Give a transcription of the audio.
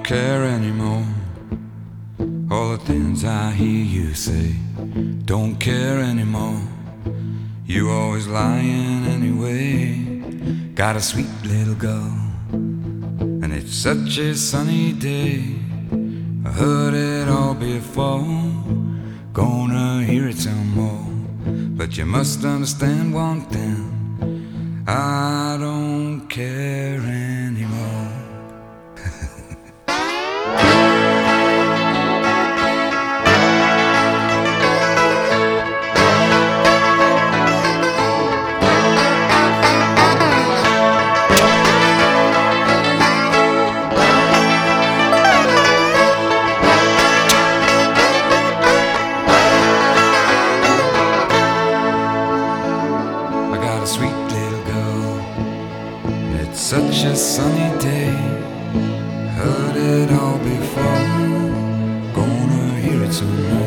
care anymore. All the things I hear you say, don't care anymore. You always lying anyway. Got a sweet little girl, and it's such a sunny day. I heard it all before, gonna hear it some more. But you must understand one thing, I don't care anymore. Sweet little girl, it's such a sunny day. Heard it all before, gonna hear it some more.